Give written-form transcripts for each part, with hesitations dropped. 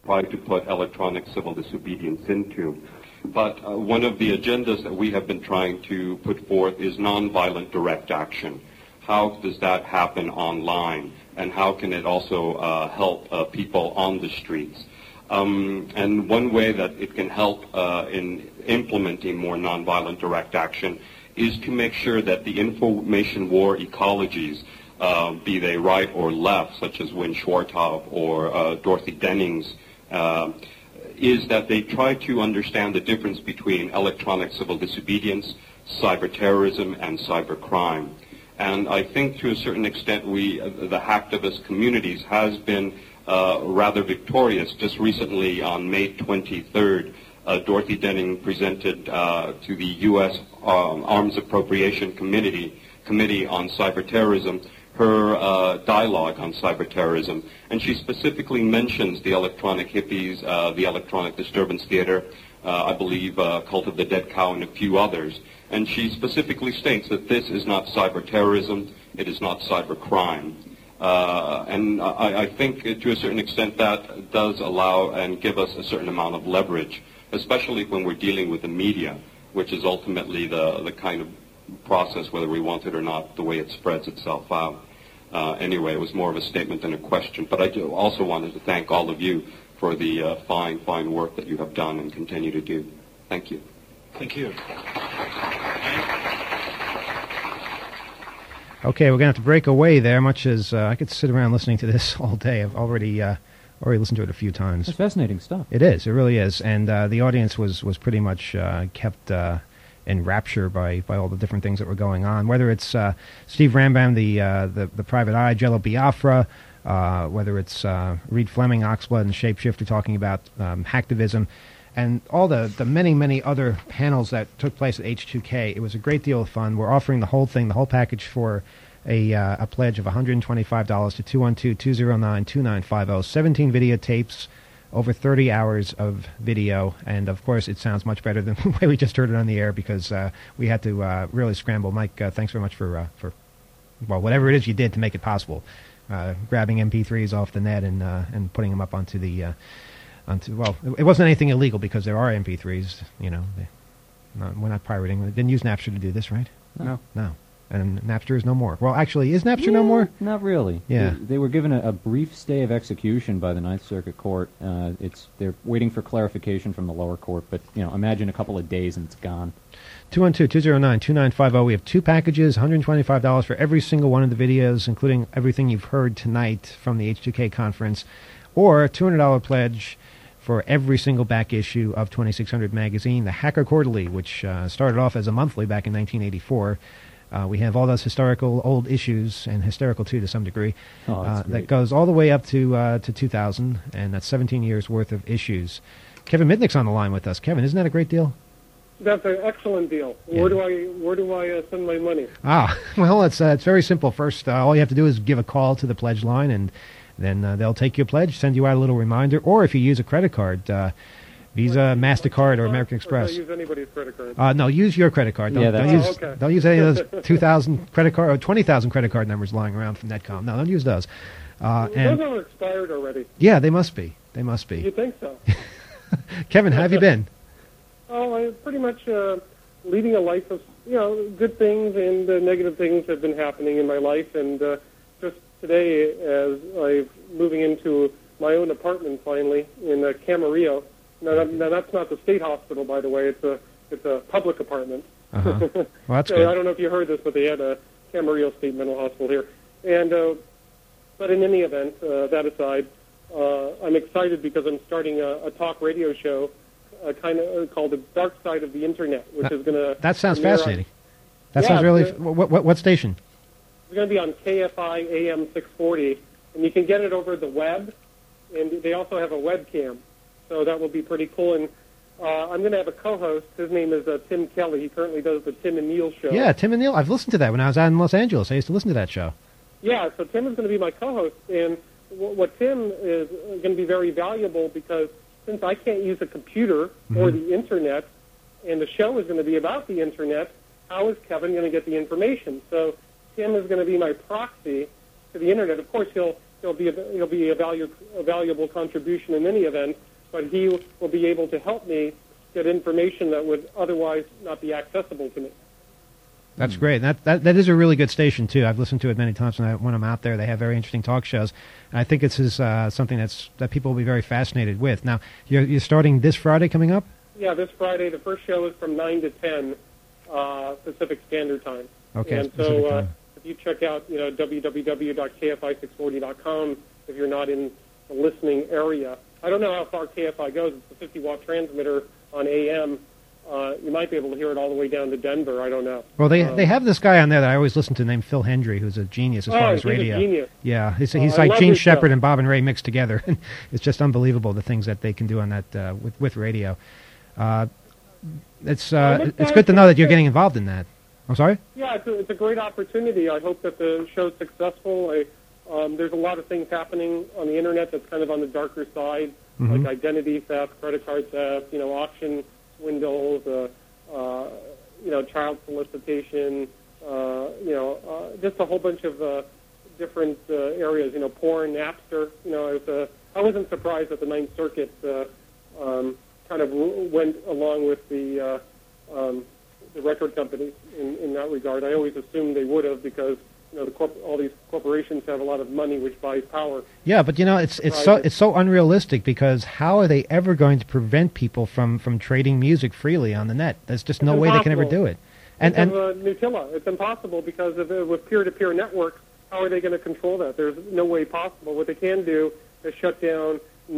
try to put electronic civil disobedience into. But one of the agendas that we have been trying to put forth is nonviolent direct action. How does that happen online, and how can it also help people on the streets? And one way that it can help in implementing more nonviolent direct action is to make sure that the information war ecologies, be they right or left, such as Wynne Schwarthoff or Dorothy Dennings, is that they try to understand the difference between electronic civil disobedience, cyber terrorism, and cyber crime. And I think to a certain extent the hacktivist communities has been rather victorious. Just recently on May 23rd, Dorothy Denning presented to the U.S. Arms Appropriation Committee on Cyber Terrorism her dialogue on cyber terrorism, and she specifically mentions the electronic hippies, the electronic disturbance theater, I believe Cult of the Dead Cow, and a few others. And she specifically states that this is not cyber terrorism, it is not cyber crime. And I think to a certain extent that does allow and give us a certain amount of leverage, especially when we're dealing with the media, which is ultimately the kind of process, whether we want it or not, the way it spreads itself out. Anyway, it was more of a statement than a question. But I also wanted to thank all of you for the fine work that you have done and continue to do. Thank you. Thank you. Okay, we're going to have to break away there, much as I could sit around listening to this all day. I've already listened to it a few times. It's fascinating stuff. It is. It really is. And the audience was pretty much kept in rapture by all the different things that were going on. Whether it's Steve Rambam, the Private Eye, Jello Biafra, whether it's Reed Fleming, Oxblood, and Shapeshifter talking about hacktivism, and all the many other panels that took place at H2K. It was a great deal of fun. We're offering the whole thing, the whole package, for a pledge of $125 to 212-209-2950. 17 videotapes, over 30 hours of video, and of course it sounds much better than the way we just heard it on the air, because we had to really scramble. Mike, thanks very much for whatever it is you did to make it possible, grabbing MP3s off the net and putting them up onto the it wasn't anything illegal, because there are MP3s. We're not pirating. We didn't use Napster to do this, right? No. And Napster is no more. Well, actually, is Napster no more? Not really. Yeah. They were given a brief stay of execution by the Ninth Circuit Court. They're waiting for clarification from the lower court, but imagine a couple of days and it's gone. 212-209-2950. We have two packages, $125 for every single one of the videos, including everything you've heard tonight from the H2K conference, or a $200 pledge for every single back issue of 2600 magazine, the Hacker Quarterly, which started off as a monthly back in 1984. We have all those historical old issues, and historical too to some degree. That goes all the way up to 2000, and that's 17 years worth of issues. Kevin Mitnick's on the line with us. Kevin, isn't that a great deal? That's an excellent deal. Yeah. Where do I send my money? Well, it's very simple. First, all you have to do is give a call to the pledge line, and then they'll take your pledge, send you out a little reminder, or if you use a credit card, Visa, MasterCard, or American Express. Don't use anybody's credit card. No, use your credit card. Don't use any of those 2,000 credit card or 20,000 credit card numbers lying around from Netcom. No, don't use those. Those are expired already. Yeah, they must be. You think so? Kevin, how have you been? I pretty much leading a life of good things and negative things have been happening in my life, and just today, as I'm moving into my own apartment finally in Camarillo. No, that's not the state hospital, by the way. It's a public apartment. Uh-huh. Well, that's good. I don't know if you heard this, but they had a Camarillo State Mental Hospital here. And but in any event, that aside, I'm excited because I'm starting a talk radio show, kind of called The Dark Side of the Internet, which is going to. That sounds fascinating. That sounds really. What station? It's going to be on KFI AM 640, and you can get it over the web, and they also have a webcam. So that will be pretty cool. And I'm going to have a co-host. His name is Tim Kelly. He currently does the Tim and Neil show. Yeah, Tim and Neil. I've listened to that when I was out in Los Angeles. I used to listen to that show. Yeah, so Tim is going to be my co-host. And what Tim is going to be very valuable, because since I can't use a computer or the Internet, and the show is going to be about the Internet, how is Kevin going to get the information? So Tim is going to be my proxy to the Internet. Of course, he'll he'll be a valuable contribution in any event. But he will be able to help me get information that would otherwise not be accessible to me. That's great. That is a really good station too. I've listened to it many times when I'm out there. They have very interesting talk shows, and I think it's something that people will be very fascinated with. Now, you're starting this Friday coming up. Yeah, this Friday. The first show is from 9 to 10 Pacific Standard Time. Okay. And so if you check out www.kfi640.com, if you're not in the listening area, I don't know how far KFI goes. It's a 50-watt transmitter on AM. You might be able to hear it all the way down to Denver. I don't know. Well, they have this guy on there that I always listen to named Phil Hendry, who's a genius as far as radio. He's a genius. Yeah, he's like Gene Shepard and Bob and Ray mixed together. It's just unbelievable the things that they can do on that with radio. It's good to know that you're getting involved in that. I'm sorry? Yeah, it's a great opportunity. I hope that the show's successful. There's a lot of things happening on the internet that's kind of on the darker side, like identity theft, credit card theft, auction windows, child solicitation, just a whole bunch of different areas. Porn, Napster. I wasn't surprised that the Ninth Circuit kind of went along with the record companies in that regard. I always assumed they would have because all these corporations have a lot of money which buys power. Yeah, but it's so unrealistic because how are they ever going to prevent people from trading music freely on the net? There's just no way they can ever do it. And Nutella, it's impossible because with peer-to-peer networks, how are they going to control that? There's no way possible. What they can do is shut down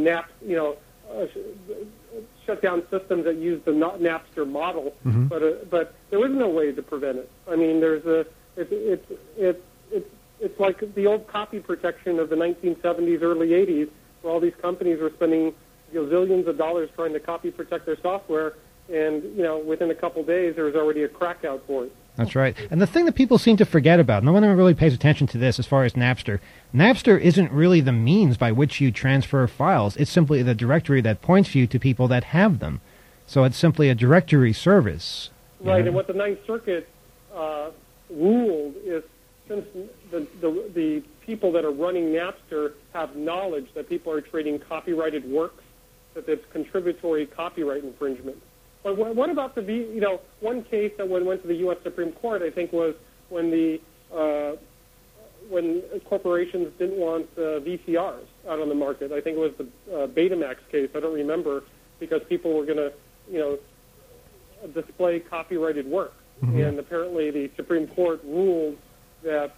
shut down systems that use the Napster model, but there is no way to prevent it. I mean, it's like the old copy protection of the 1970s, early 80s, where all these companies were spending zillions of dollars trying to copy protect their software, and within a couple days there was already a crack out for it. That's right. And the thing that people seem to forget about, no one ever really pays attention to this as far as Napster. Napster isn't really the means by which you transfer files. It's simply the directory that points you to people that have them. So it's simply a directory service. Right, and what the Ninth Circuit ruled is since the people that are running Napster have knowledge that people are trading copyrighted works, that it's contributory copyright infringement. But what about one case that went to the U.S. Supreme Court, I think, was when when corporations didn't want VCRs out on the market. I think it was the Betamax case. I don't remember, because people were going to, display copyrighted work. And apparently the Supreme Court ruled that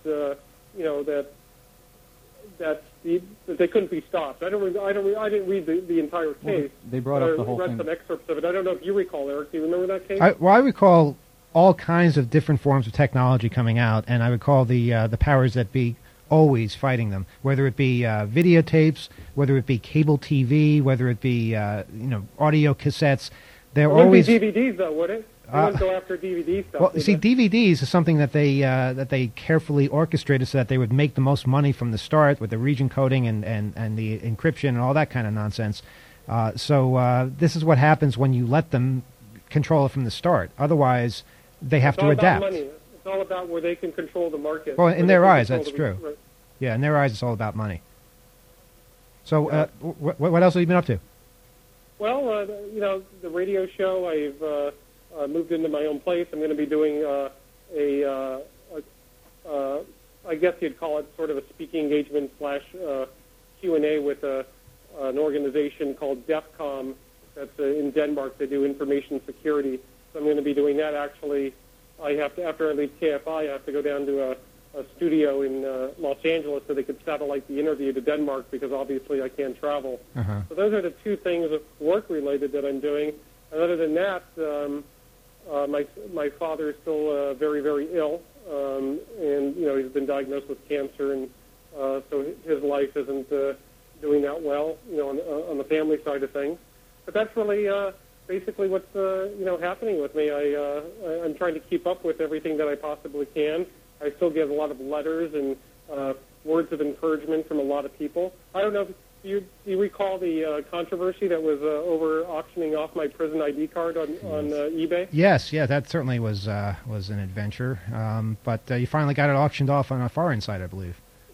that they couldn't be stopped. I didn't read the entire case. They brought up the whole thing. I read some excerpts of it. I don't know if you recall, Eric. Do you remember that case? I recall all kinds of different forms of technology coming out, and I recall the powers that be always fighting them, whether it be videotapes, whether it be cable TV, whether it be audio cassettes. They're always DVDs, though, would it? They wouldn't go after DVD stuff. Well, see, DVDs is something that they carefully orchestrated so that they would make the most money from the start with the region coding and the encryption and all that kind of nonsense. So this is what happens when you let them control it from the start. Otherwise, they have to adapt. Money. It's all about where they can control the market. Well, in their eyes, that's true. Right. Yeah, in their eyes, it's all about money. So what else have you been up to? Well, the radio show, I've moved into my own place. I'm going to be doing I guess you'd call it sort of a speaking engagement / Q&A with an organization called DEFCOM that's in Denmark. They do information security. So I'm going to be doing that. Actually, after I leave KFI, I have to go down to a studio in Los Angeles so they could satellite the interview to Denmark, because obviously I can't travel. So those are the two things work-related that I'm doing. And other than that, my father is still very, very ill, and he's been diagnosed with cancer, and so his life isn't doing that well, on the family side of things. But that's really basically what's happening with me. I'm trying to keep up with everything that I possibly can. I still get a lot of letters and words of encouragement from a lot of people. I don't know if do you recall the controversy that was over auctioning off my prison ID card on eBay? Yes, that certainly was an adventure. But you finally got it auctioned off on a foreign site, I believe.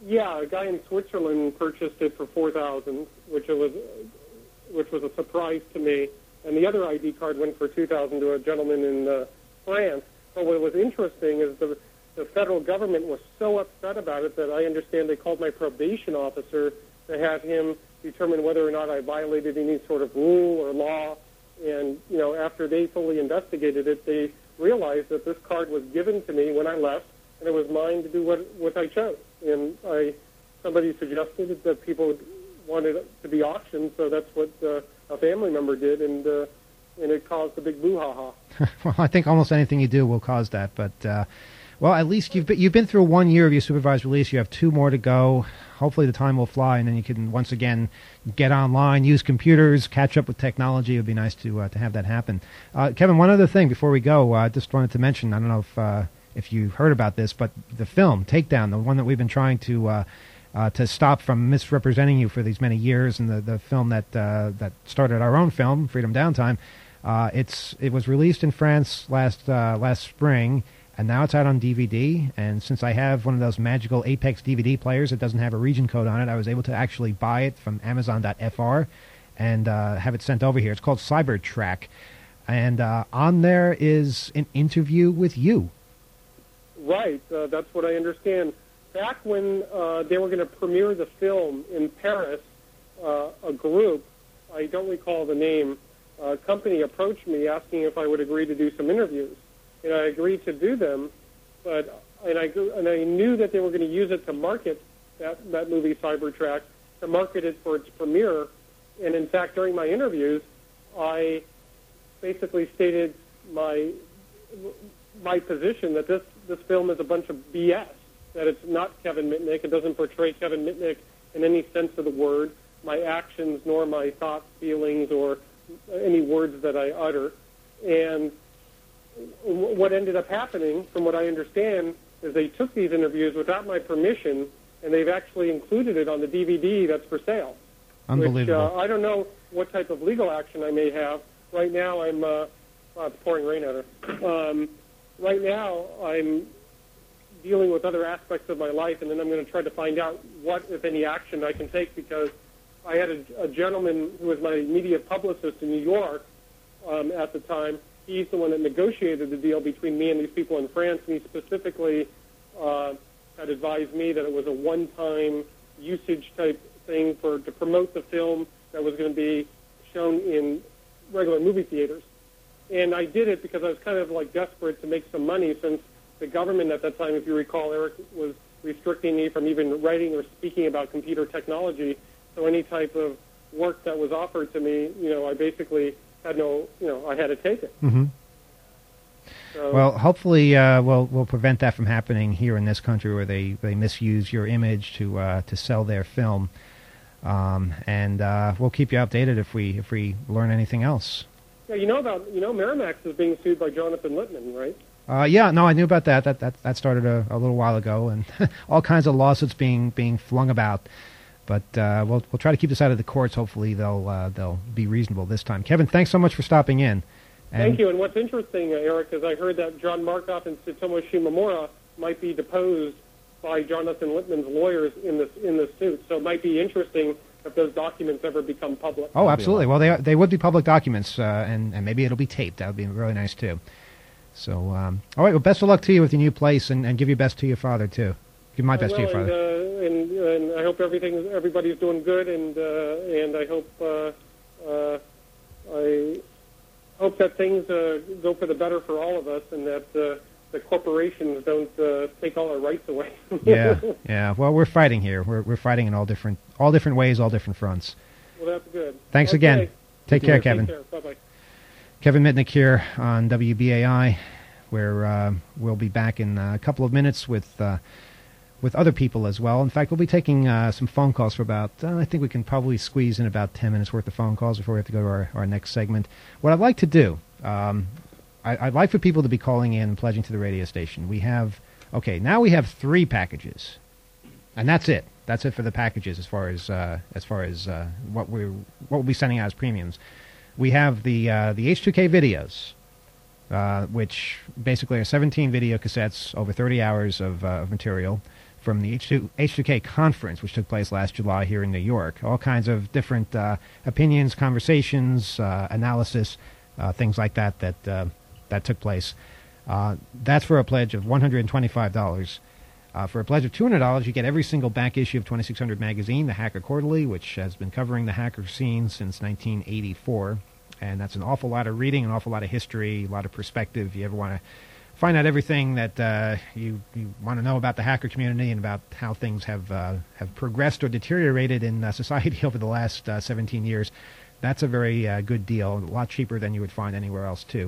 Yeah, a guy in Switzerland purchased it for $4,000, which was a surprise to me. And the other ID card went for $2,000 to a gentleman in France. But what was interesting is the federal government was so upset about it that I understand they called my probation officer to have him determine whether or not I violated any sort of rule or law. And, after they fully investigated it, they realized that this card was given to me when I left, and it was mine to do what I chose. And somebody suggested that people wanted it to be auctioned, so that's what a family member did, and it caused a big brouhaha. Well, I think almost anything you do will cause that, but well, at least you've been through 1 year of your supervised release. You have 2 more to go. Hopefully the time will fly, and then you can once again get online, use computers, catch up with technology. It would be nice to have that happen. Kevin, one other thing before we go, I just wanted to mention, I don't know if you heard about this, but the film, Takedown, the one that we've been trying to stop from misrepresenting you for these many years, and the film that started our own film, Freedom Downtime, it was released in France last spring, and now it's out on DVD. And since I have one of those magical Apex DVD players that doesn't have a region code on it, I was able to actually buy it from Amazon.fr and have it sent over here. It's called Cybertrack, and on there is an interview with you. Right, that's what I understand. Back when they were going to premiere the film in Paris, a group, I don't recall the name, company approached me asking if I would agree to do some interviews. And I agreed to do them, and I knew that they were going to use it to market that movie, Cybertrack, to market it for its premiere. And in fact, during my interviews, I basically stated my position that this film is a bunch of BS, that it's not Kevin Mitnick. It doesn't portray Kevin Mitnick in any sense of the word, my actions, nor my thoughts, feelings, or any words that I utter. And what ended up happening, from what I understand, is they took these interviews without my permission, and they've actually included it on the DVD that's for sale. Unbelievable. Which, I don't know what type of legal action I may have. Right now, it's pouring rain out there. Right now, I'm dealing with other aspects of my life, and then I'm going to try to find out what, if any, action I can take, because I had a gentleman who was my media publicist in New York at the time. He's the one that negotiated the deal between me and these people in France, and he specifically had advised me that it was a one-time usage type thing to promote the film that was going to be shown in regular movie theaters. And I did it because I was kind of like desperate to make some money, since the government at that time, if you recall, Eric, was restricting me from even writing or speaking about computer technology. So any type of work that was offered to me, I basically had I had to take it. Mm-hmm. So, well, hopefully we'll prevent that from happening here in this country, where they misuse your image to sell their film, and we'll keep you updated if we learn anything else. Yeah, Miramax is being sued by Jonathan Littman, right? Yeah, no, I knew about that. That started a little while ago, and all kinds of lawsuits being flung about. But we'll try to keep this out of the courts. Hopefully they'll be reasonable this time. Kevin, thanks so much for stopping in. Thank you. And what's interesting, Eric, is I heard that John Markoff and Tsutomu Shimomura might be deposed by Jonathan Littman's lawyers in this suit. So it might be interesting if those documents ever become public. Oh, absolutely. Well, they would be public documents, and maybe it'll be taped. That would be really nice too. So, all right. Well, best of luck to you with your new place, and give your best to your father too. Give my best to your father. And I hope everybody's doing good, and I hope that things go for the better for all of us, and that the corporations don't take all our rights away. Yeah. Well, we're fighting here. We're fighting in all different ways, all different fronts. Well, that's good. Thanks again. Take care, Kevin. Take care. Bye-bye. Kevin Mitnick here on WBAI, where we'll be back in a couple of minutes with other people as well. In fact, we'll be taking some phone calls for about, I think we can probably squeeze in about 10 minutes worth of phone calls before we have to go to our next segment. What I'd like to do, I'd like for people to be calling in and pledging to the radio station. Now we have 3 packages, and that's it. That's it for the packages as far as what we'll be sending out as premiums. We have the H2K videos, which basically are 17 video cassettes over 30 hours of material from the H2K conference, which took place last July here in New York. All kinds of different opinions, conversations, analysis, things like that took place. That's for a pledge of $125. For a pledge of $200, you get every single back issue of 2600 magazine, the Hacker Quarterly, which has been covering the hacker scene since 1984. And that's an awful lot of reading, an awful lot of history, a lot of perspective. If you ever want to find out everything that you want to know about the hacker community and about how things have progressed or deteriorated in society over the last 17 years, that's a very good deal, a lot cheaper than you would find anywhere else, too.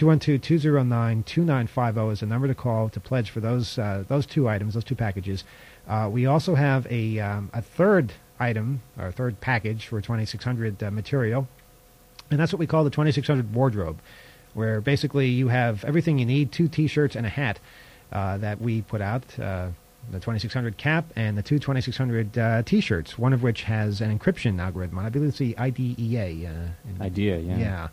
212-209-2950 is the number to call to pledge for those two items, those two packages. We also have a third item, or third package for 2600 material, and that's what we call the 2600 wardrobe, where basically you have everything you need, 2 T-shirts and a hat that we put out, the 2600 cap and the 2 2600 T-shirts, one of which has an encryption algorithm. I believe it's the IDEA. IDEA, yeah.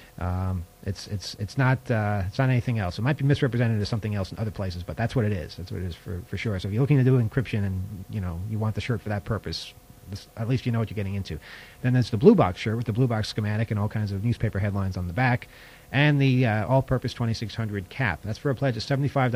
It's not anything else. It might be misrepresented as something else in other places, but that's what it is. That's what it is for sure. So if you're looking to do encryption and you want the shirt for that purpose, at least you know what you're getting into. Then there's the Blue Box shirt with the Blue Box schematic and all kinds of newspaper headlines on the back, and the all-purpose 2600 cap. That's for a pledge of $75.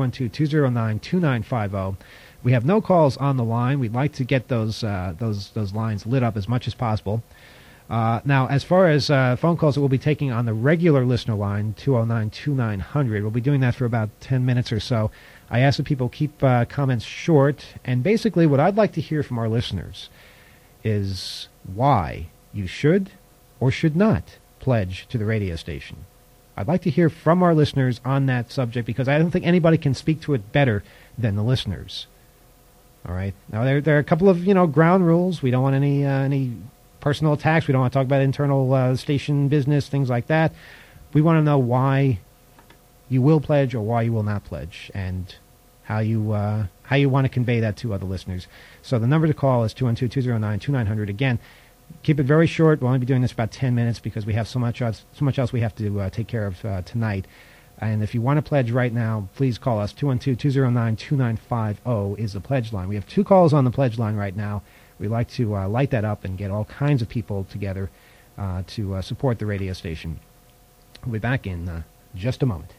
212-209-2950. We have no calls on the line. We'd like to get those lines lit up as much as possible. Now, as far as phone calls that we'll be taking on the regular listener line, 209-2900, we'll be doing that for about 10 minutes or so. I ask that people keep comments short, and basically what I'd like to hear from our listeners is why you should or should not pledge to the radio station. I'd like to hear from our listeners on that subject because I don't think anybody can speak to it better than the listeners. All right. Now, there are a couple of, ground rules. We don't want any personal attacks. We don't want to talk about internal station business, things like that. We want to know why you will pledge or why you will not pledge, and how you want to convey that to other listeners. So the number to call is 212-209-2900. Again, keep it very short. We'll only be doing this about 10 minutes because we have so much else we have to take care of tonight. And if you want to pledge right now, please call us. 212-209-2950 is the pledge line. We have 2 calls on the pledge line right now. We'd like to light that up and get all kinds of people together to support the radio station. We'll be back in just a moment.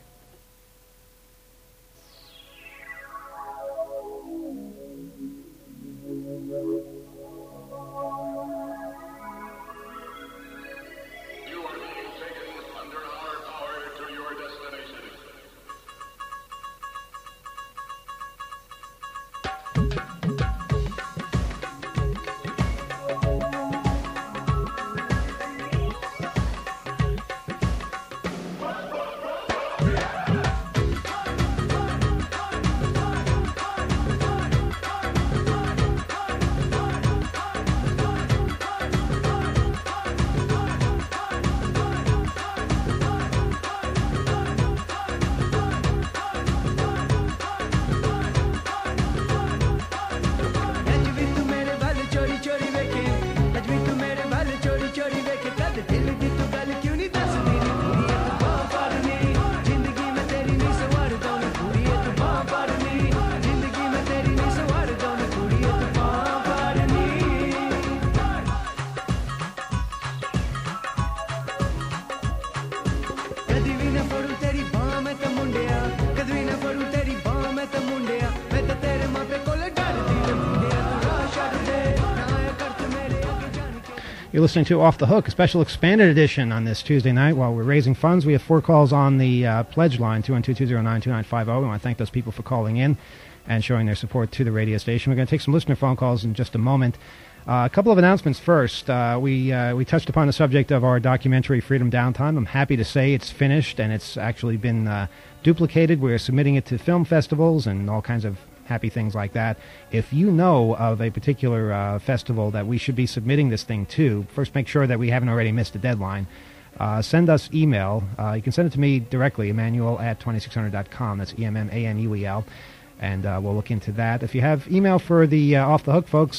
You're listening to Off the Hook, a special expanded edition on this Tuesday night. While we're raising funds, we have 4 calls on the pledge line, 212-209-2950. We want to thank those people for calling in and showing their support to the radio station. We're going to take some listener phone calls in just a moment. A couple of announcements first. We touched upon the subject of our documentary, Freedom Downtime. I'm happy to say it's finished, and it's actually been duplicated. We're submitting it to film festivals and all kinds of happy things like that. If you know of a particular festival that we should be submitting this thing to, first make sure that we haven't already missed the deadline. Send us email. You can send it to me directly, Emmanuel@2600.com. That's EMMANUEL. And we'll look into that. If you have email for the Off the Hook folks,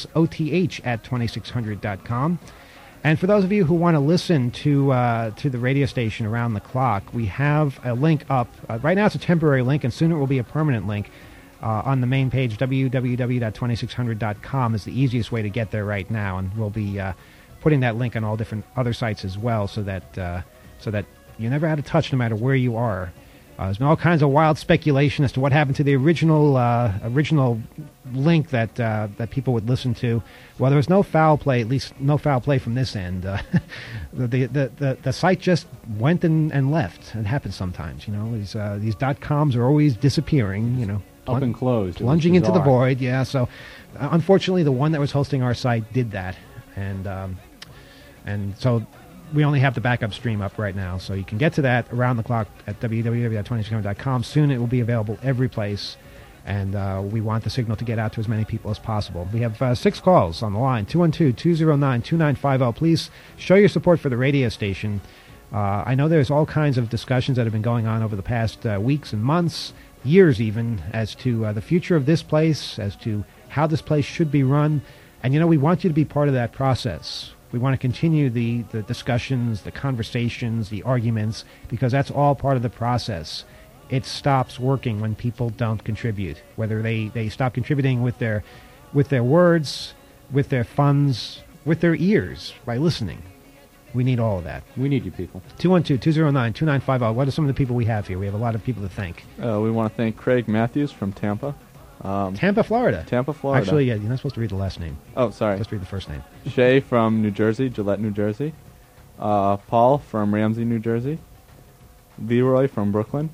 OTH@2600.com. And for those of you who want to listen to the radio station around the clock, we have a link up. Right now it's a temporary link, and soon it will be a permanent link. on the main page. www.2600.com is the easiest way to get there right now, and we'll be putting that link on all different other sites as well, so that you're never out of touch, no matter where you are. There's been all kinds of wild speculation as to what happened to the original link that people would listen to. Well, there was no foul play, at least no foul play from this end. The site just went and left. It happens sometimes, These .coms are always disappearing, Up and closed. Plunging into the void, yeah. So, unfortunately, the one that was hosting our site did that, and so we only have the backup stream up right now. So you can get to that around the clock at www.2600.com. Soon it will be available every place, and we want the signal to get out to as many people as possible. We have 6 calls on the line, 212-209-2950. Please show your support for the radio station. I know there's all kinds of discussions that have been going on over the past weeks and months, years even, as to the future of this place, as to how this place should be run. And, we want you to be part of that process. We want to continue the discussions, the conversations, the arguments, because that's all part of the process. It stops working when people don't contribute, whether they stop contributing with their words, with their funds, with their ears, by listening. We need all of that. We need you people. 212-209-2950. What are some of the people we have here? We have a lot of people to thank. We want to thank Craig Matthews from Tampa. Tampa, Florida. Tampa, Florida. Actually, yeah, you're not supposed to read the last name. Oh, sorry. Just read the first name. Shay from New Jersey, Gillette, New Jersey. Paul from Ramsey, New Jersey. Leroy from Brooklyn.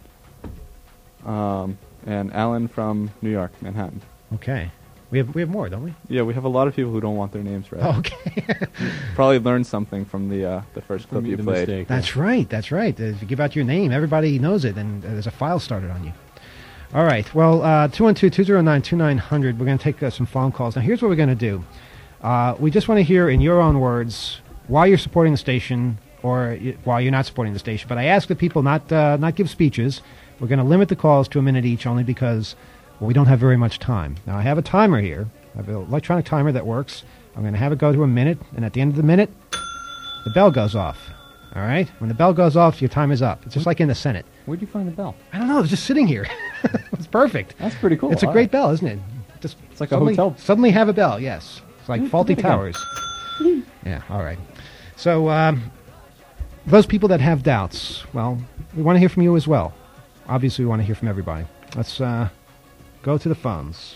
And Alan from New York, Manhattan. Okay. We have more, don't we? Yeah, we have a lot of people who don't want their names read. Oh, okay. Probably learned something from the first clip you played. Mistake, That's right. If you give out your name, everybody knows it, and there's a file started on you. All right. Well, 212-209-2900. We're going to take some phone calls. Now, here's what we're going to do. We just want to hear in your own words why you're supporting the station or why you're not supporting the station. But I ask that people not give speeches. We're going to limit the calls to a minute each, only because we don't have very much time. Now, I have a timer here. I have an electronic timer that works. I'm going to have it go to a minute, and at the end of the minute, the bell goes off. All right? When the bell goes off, your time is up. It's just like in the Senate. Where'd you find the bell? I don't know. It was just sitting here. It's perfect. That's pretty cool. It's a great bell, isn't it? It's like suddenly, a hotel. Suddenly have a bell, yes. It's like Faulty Towers. Yeah, all right. So, those people that have doubts, well, we want to hear from you as well. Obviously, we want to hear from everybody. Let's go to the phones.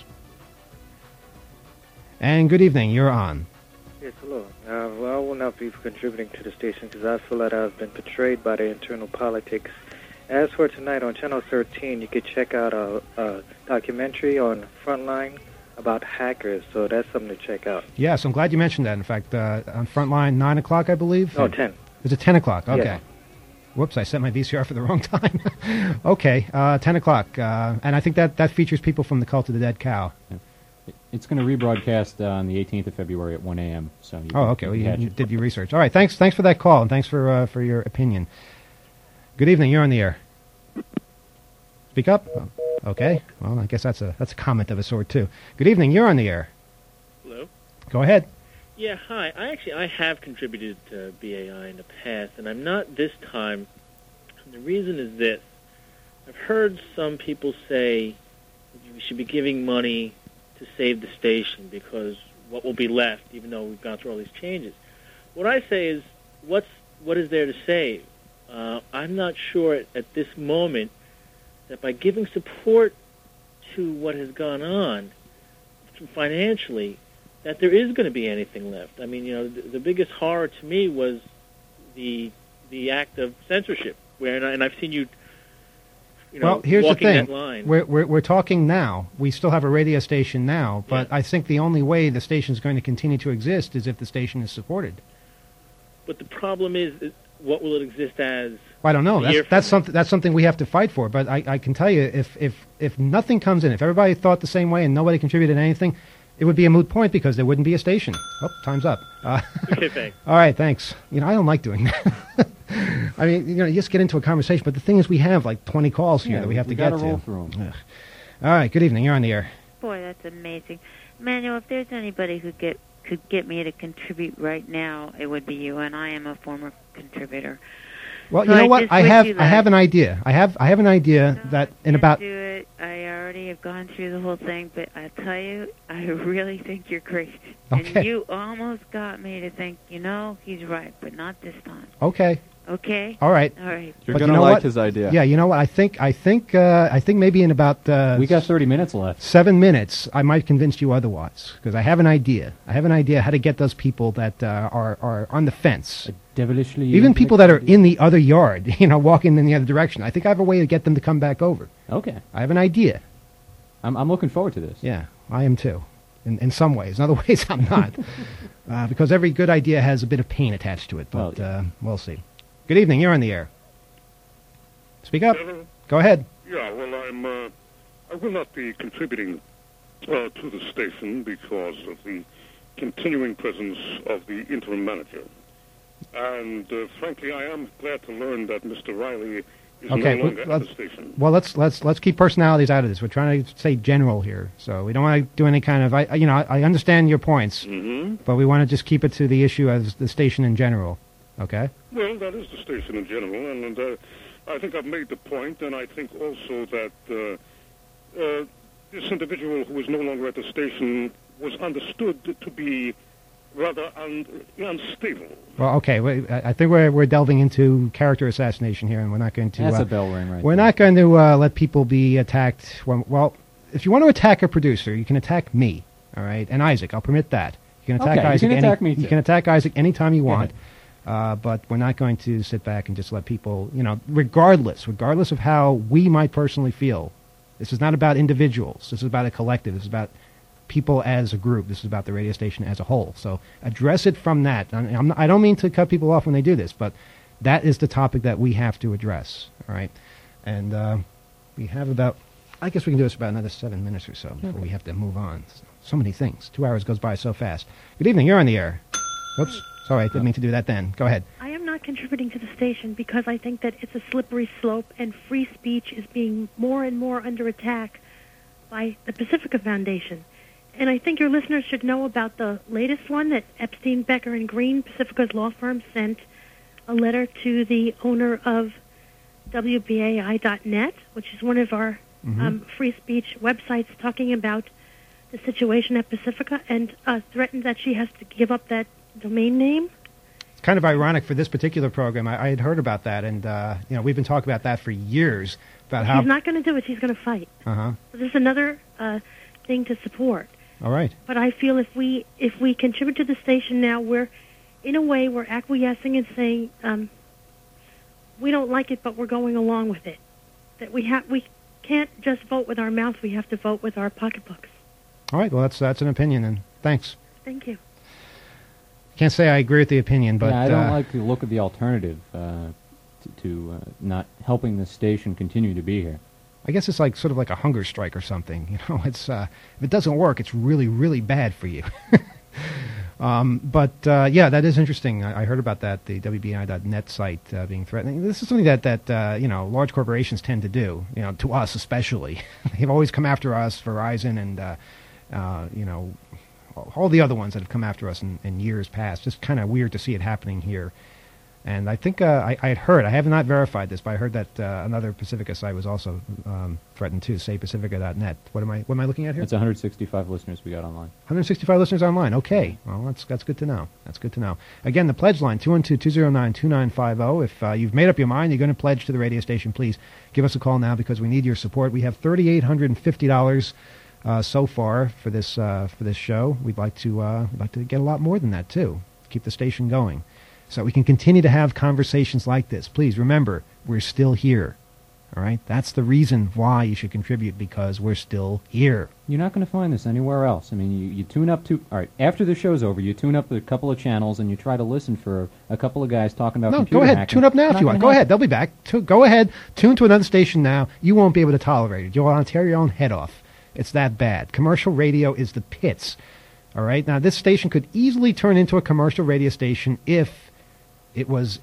And good evening. You're on. Yes, hello. Well, I will not be contributing to the station because I feel that I've been betrayed by the internal politics. As for tonight on Channel 13, you could check out a documentary on Frontline about hackers, so that's something to check out. Yes, I'm glad you mentioned that. In fact, on Frontline, 9 o'clock, I believe? No, 10. Is it 10 o'clock? Okay. Yeah. Whoops, I set my VCR for the wrong time. Okay, 10 o'clock. And I think that features people from the Cult of the Dead Cow. Yeah. It's going to rebroadcast on the 18th of February at 1 a.m. So okay. Well, you did your research. All right, thanks for that call, and thanks for your opinion. Good evening. You're on the air. Speak up. Oh, okay. Well, I guess that's a comment of a sort too. Good evening. You're on the air. Hello. Go ahead. Yeah. Hi. I have contributed to BAI in the past, and I'm not this time. And the reason is this: I've heard some people say we should be giving money to save the station because what will be left, even though we've gone through all these changes. What I say is, what is there to save? I'm not sure at this moment that by giving support to what has gone on financially, that there is going to be anything left. I mean, the biggest horror to me was the act of censorship, and I've seen you. Well, here's the walking thing. That line. We're talking now. We still have a radio station now, but I think the only way the station is going to continue to exist is if the station is supported. But the problem is, what will it exist as? Well, I don't know. That's something we have to fight for. But I can tell you, if nothing comes in, if everybody thought the same way and nobody contributed anything, it would be a moot point because there wouldn't be a station. Oh, time's up. Okay, thanks. All right, thanks. I don't like doing that. I mean, you just get into a conversation, but the thing is we have like 20 calls here that we have to get to. Roll through them. All right, good evening. You're on the air. Boy, that's amazing. Manuel, if there's anybody who could get me to contribute right now, it would be you, and I am a former contributor. Well, you know what? I have an idea. I have an idea that in about. Do it. I already already have gone through the whole thing, but I tell you, I really think you're great. Okay. And you almost got me to think, he's right, but not this time. Okay. Okay? All right. All right. You're But going you to know like what? his idea. Yeah, you know what? I think maybe in about We got 30 minutes left. 7 minutes, I might convince you otherwise, because I have an idea. I have an idea how to get those people that are on the fence. Devilishly. Even people that are in the other yard, walking in the other direction. I think I have a way to get them to come back over. Okay. I have an idea. I'm looking forward to this. Yeah, I am too. In some ways. In other ways, I'm not. Because every good idea has a bit of pain attached to it. But we'll see. Good evening. You're on the air. Speak up. Go ahead. Yeah, well, I will not be contributing to the station because of the continuing presence of the interim manager. And frankly, I am glad to learn that Mr. Riley is no longer at the station. Well, let's keep personalities out of this. We're trying to stay general here, so we don't want to do any kind of. I understand your points, but we want to just keep it to the issue as the station in general. Okay. Well, that is the station in general, and I think I've made the point, and I think also that this individual who is no longer at the station was understood to be rather unstable. Well, okay. I think we're delving into character assassination here, and we're not going to. That's a bell ring, right? We're not going to let people be attacked. Well, if you want to attack a producer, you can attack me, all right, and Isaac. I'll permit that. You can attack Isaac. You can attack me too. You can attack Isaac anytime you want. But we're not going to sit back and just let people, regardless of how we might personally feel. This is not about individuals. This is about a collective. This is about people as a group. This is about the radio station as a whole. So address it from that. I don't mean to cut people off when they do this, but that is the topic that we have to address. All right, and we have about. I guess we can do this about another 7 minutes or so before we have to move on. So many things. 2 hours goes by so fast. Good evening. You're on the air. Whoops. Sorry, I didn't mean to do that then. Go ahead. I am not contributing to the station because I think that it's a slippery slope and free speech is being more and more under attack by the Pacifica Foundation. And I think your listeners should know about the latest one that Epstein, Becker, and Green, Pacifica's law firm, sent a letter to the owner of WBAI.net, which is one of our free speech websites, talking about the situation at Pacifica, and threatened that she has to give up that domain name. It's kind of ironic for this particular program. I had heard about that, and we've been talking about that for years. About how she's not going to do it. She's going to fight. So this is another thing to support. All right. But I feel if we contribute to the station now, we're acquiescing and saying we don't like it, but we're going along with it. That we can't just vote with our mouth. We have to vote with our pocketbooks. All right. Well, that's an opinion, and thanks. Thank you. Can't say I agree with the opinion, but I don't like the look of the alternative to not helping the station continue to be here. I guess it's sort of like a hunger strike or something. It's if it doesn't work, it's really, really bad for you. But that is interesting. I heard about that, the WBI.net site being threatened. This is something that large corporations tend to do. To us especially, they've always come after us, Verizon, and all the other ones that have come after us in years past. Just kind of weird to see it happening here. And I think I had heard, I have not verified this, but I heard that another Pacifica site was also threatened too, say Pacifica.net. What am I looking at here? It's 165 listeners we got online. 165 listeners online. Okay. Well, that's good to know. That's good to know. Again, the pledge line, 212-209-2950. If you've made up your mind, you're going to pledge to the radio station, please give us a call now because we need your support. We have $3,850 so far for this show. We'd like to get a lot more than that too. Keep the station going, so we can continue to have conversations like this. Please remember, we're still here. All right, that's the reason why you should contribute, because we're still here. You're not going to find this anywhere else. I mean, you tune up to after the show's over, you tune up a couple of channels and you try to listen for a couple of guys talking about computer go ahead, hacking. tune up now if you want. Go ahead, they'll be back. Go ahead, tune to another station now. You won't be able to tolerate it. You'll want to tear your own head off. It's that bad. Commercial radio is the pits. All right. Now, this station could easily turn into a commercial radio station if it was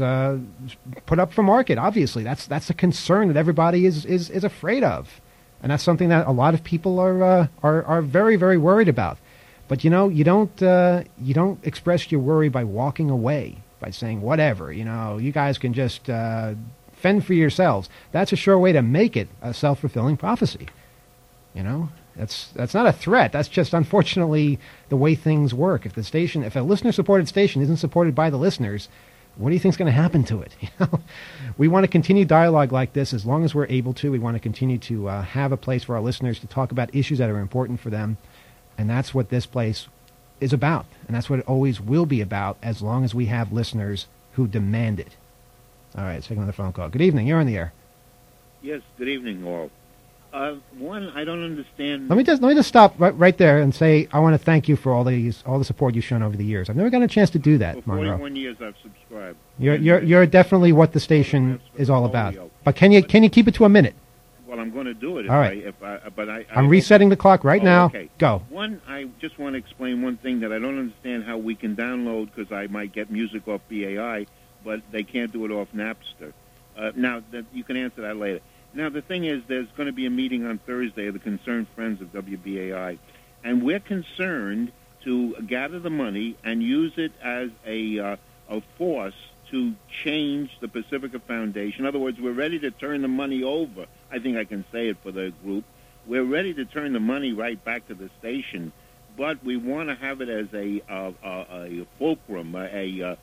put up for market. Obviously, that's a concern that everybody is afraid of, and that's something that a lot of people are very, very worried about. But you don't express your worry by walking away, by saying whatever. You guys can just fend for yourselves. That's a sure way to make it a self-fulfilling prophecy. You know, that's not a threat. That's just unfortunately the way things work. If a listener-supported station isn't supported by the listeners, what do you think is going to happen to it? You know, we want to continue dialogue like this as long as we're able to. We want to continue to have a place for our listeners to talk about issues that are important for them, and that's what this place is about, and that's what it always will be about as long as we have listeners who demand it. All right, let's take another phone call. Good evening. You're on the air. Yes, good evening, all. One, I don't understand. Let me just stop right there and say I want to thank you for all the support you've shown over the years. I've never gotten a chance to do that, For Monroe. 41 years I've subscribed. You're definitely what the station is all about. But can you keep it to a minute? Well, I'm going to do it. All right. But I'm resetting the clock right now. Okay. Go. One, I just want to explain one thing that I don't understand how we can download because I might get music off BAI, but they can't do it off Napster. Now, you can answer that later. Now, the thing is, there's going to be a meeting on Thursday of the Concerned Friends of WBAI, and we're concerned to gather the money and use it as a force to change the Pacifica Foundation. In other words, we're ready to turn the money over. I think I can say it for the group. We're ready to turn the money right back to the station, but we want to have it as a fulcrum, a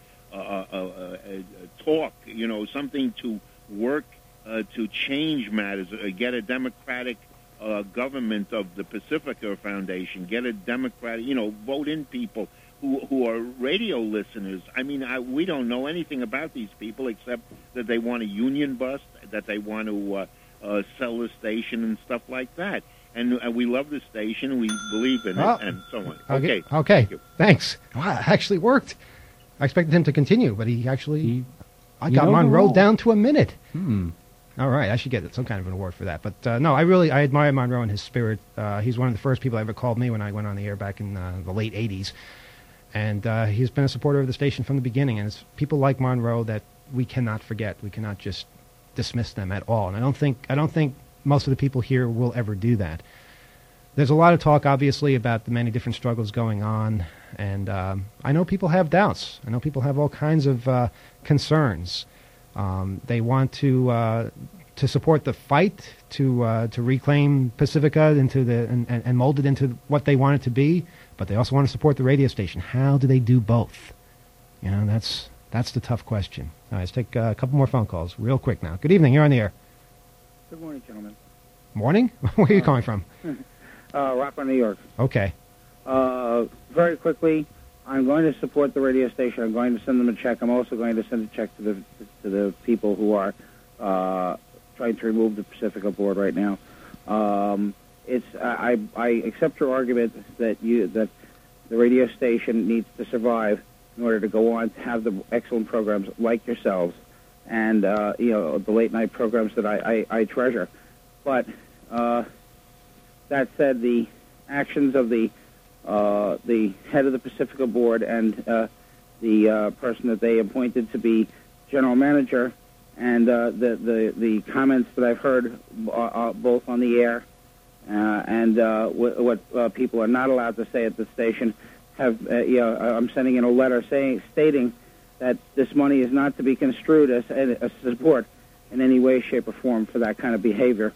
talk, you know, something to work to change matters, get a democratic government of the Pacifica Foundation, get a democratic, you know, vote in people who are radio listeners. I mean, we don't know anything about these people except that they want a union bust, that they want to sell the station and stuff like that. And we love the station, we believe in it, and so on. Okay. Thank you. Thanks. Wow, it actually worked. I expected him to continue, but I got Monroe down to a minute. All right, I should get some kind of an award for that. But no, I admire Monroe and his spirit. He's one of the first people that ever called me when I went on the air back in the late 80s. And he's been a supporter of the station from the beginning. And it's people like Monroe that we cannot forget. We cannot just dismiss them at all. And I don't think most of the people here will ever do that. There's a lot of talk, obviously, about the many different struggles going on. And I know people have doubts. I know people have all kinds of concerns. They want to support the fight to reclaim Pacifica and mold it into what they want it to be, but they also want to support the radio station. How do they do both? You know, that's the tough question. All right, let's take a couple more phone calls real quick now. Good evening. You're on the air. Good morning, gentlemen. Morning? Where are you calling from? Rockland, New York. Okay. Very quickly, I'm going to support the radio station. I'm going to send them a check. I'm also going to send a check to the people who are trying to remove the Pacifica board right now. I accept your argument that the radio station needs to survive in order to go on to have the excellent programs like yourselves and the late night programs that I treasure. But that said, the actions of the head of the Pacifica board and the person that they appointed to be general manager, and the comments that I've heard both on the air and what people are not allowed to say at the station I'm sending in a letter stating that this money is not to be construed as a support in any way, shape, or form for that kind of behavior,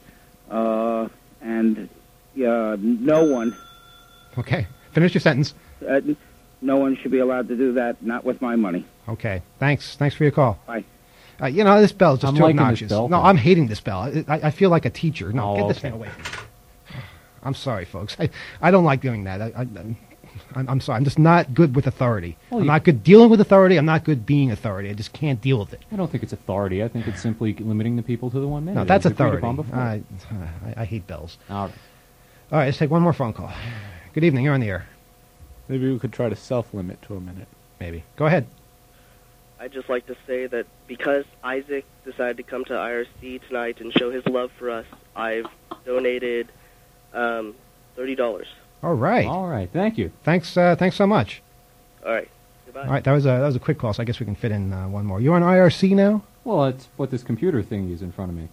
and no one. Okay. Finish your sentence. No one should be allowed to do that, not with my money. Okay. Thanks for your call. Bye. This bell's just I'm too liking obnoxious. this bell. No, I'm hating this bell. I feel like a teacher. No, get this okay. thing away from me. I'm sorry, folks. I don't like doing that. I'm sorry. I'm just not good with authority. Well, I'm not good dealing with authority. I'm not good being authority. I just can't deal with it. I don't think it's authority. I think it's simply limiting the people to the 1 minute. No, that's as agreed authority. upon before. I hate bells. All right. All right, let's take one more phone call. Good evening. You're on the air. Maybe we could try to self-limit to a minute. Maybe. Go ahead. I'd just like to say that because Isaac decided to come to IRC tonight and show his love for us, I've donated $30. All right. All right. Thank you. Thanks so much. All right. Goodbye. All right. That was a quick call, so I guess we can fit in one more. You're on IRC now? Well, it's what this computer thing is in front of me.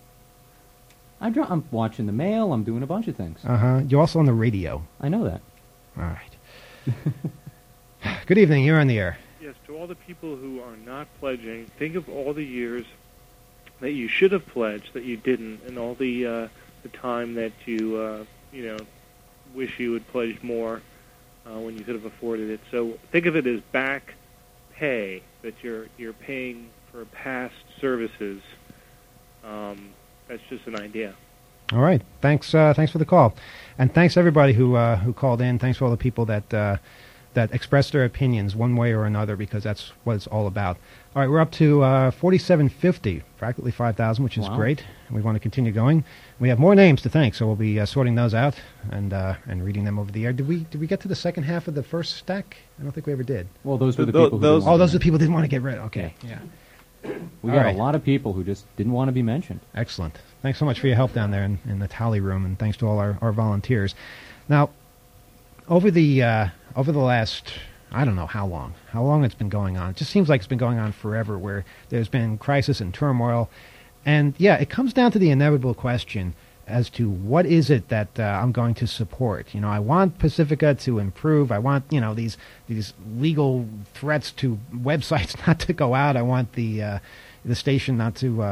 I'm watching the mail. I'm doing a bunch of things. You're also on the radio. I know that. All right. Good evening. You're on the air. Yes, to all the people who are not pledging, think of all the years that you should have pledged that you didn't, and all the time that you wish you had pledged more when you could have afforded it. So think of it as back pay, that you're paying for past services. That's just an idea. All right. Thanks for the call, and thanks everybody who called in. Thanks for all the people that expressed their opinions one way or another, because that's what it's all about. All right, we're up to 4750, practically 5,000, which is great. We want to continue going. We have more names to thank, so we'll be sorting those out and reading them over the air. Did we get to the second half of the first stack? I don't think we ever did. Well, those were the people. Those are the people who didn't want to get rid. Okay, yeah. We got a lot of people who just didn't want to be mentioned. Excellent. Thanks so much for your help down there in the tally room, and thanks to all our volunteers. Now, over the last, I don't know how long it's been going on. It just seems like it's been going on forever, where there's been crisis and turmoil. And yeah, it comes down to the inevitable question as to what is it that I'm going to support. I want Pacifica to improve. I want, these legal threats to websites not to go out. I want the station not to,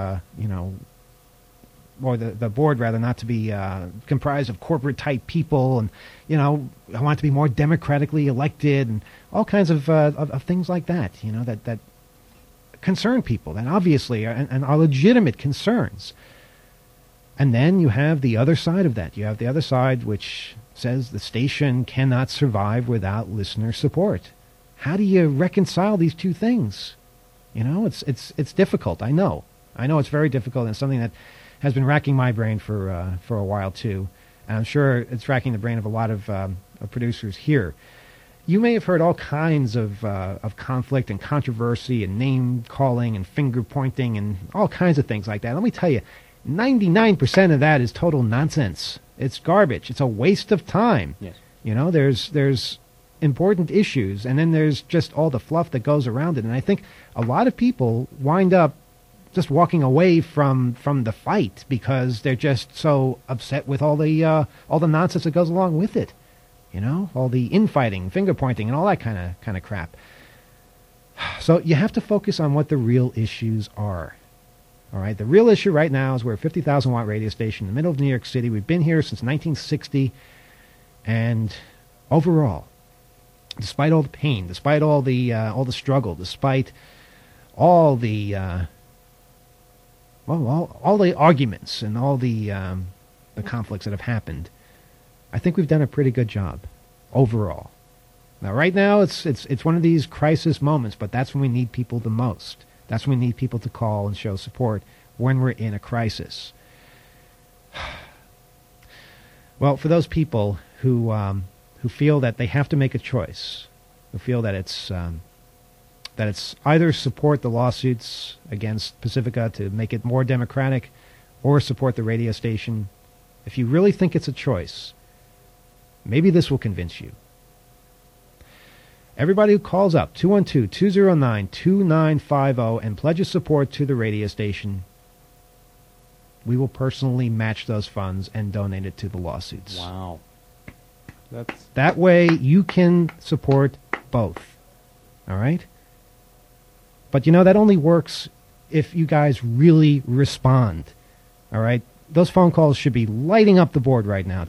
or the board rather, not to be comprised of corporate type people, and I want it to be more democratically elected, and all kinds of things like that. That concern people, that obviously are legitimate concerns. And then you have the other side of that. You have the other side which says the station cannot survive without listener support. How do you reconcile these two things? It's difficult. I know it's very difficult, and it's something that has been racking my brain for a while too. And I'm sure it's racking the brain of a lot of producers here. You may have heard all kinds of conflict and controversy and name calling and finger pointing and all kinds of things like that. Let me tell you, 99% of that is total nonsense. It's garbage. It's a waste of time. Yes. There's important issues, and then there's just all the fluff that goes around it. And I think a lot of people wind up just walking away from the fight because they're just so upset with all the nonsense that goes along with it. All the infighting, finger pointing, and all that kind of crap. So you have to focus on what the real issues are. All right, the real issue right now is we're a 50,000 watt radio station in the middle of New York City. We've been here since 1960, and overall, despite all the pain, despite all the struggle, despite all the all the arguments and all the conflicts that have happened, I think we've done a pretty good job overall. Now, right now, it's one of these crisis moments, but that's when we need people the most. That's when we need people to call and show support when we're in a crisis. Well, for those people who feel that they have to make a choice, who feel that it's either support the lawsuits against Pacifica to make it more democratic, or support the radio station, if you really think it's a choice, maybe this will convince you. Everybody who calls up, 212-209-2950, and pledges support to the radio station, we will personally match those funds and donate it to the lawsuits. Wow. That way you can support both. All right? But that only works if you guys really respond. All right? Those phone calls should be lighting up the board right now.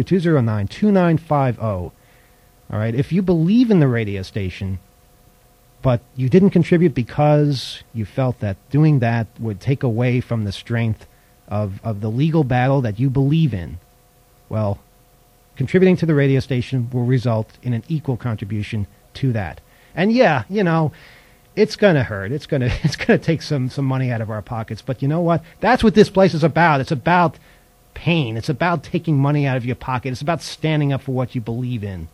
212-209-2950. All right, if you believe in the radio station, but you didn't contribute because you felt that doing that would take away from the strength of the legal battle that you believe in, well, contributing to the radio station will result in an equal contribution to that. And yeah, it's going to hurt. It's going to take some money out of our pockets. But you know what? That's what this place is about. It's about pain. It's about taking money out of your pocket. It's about standing up for what you believe in.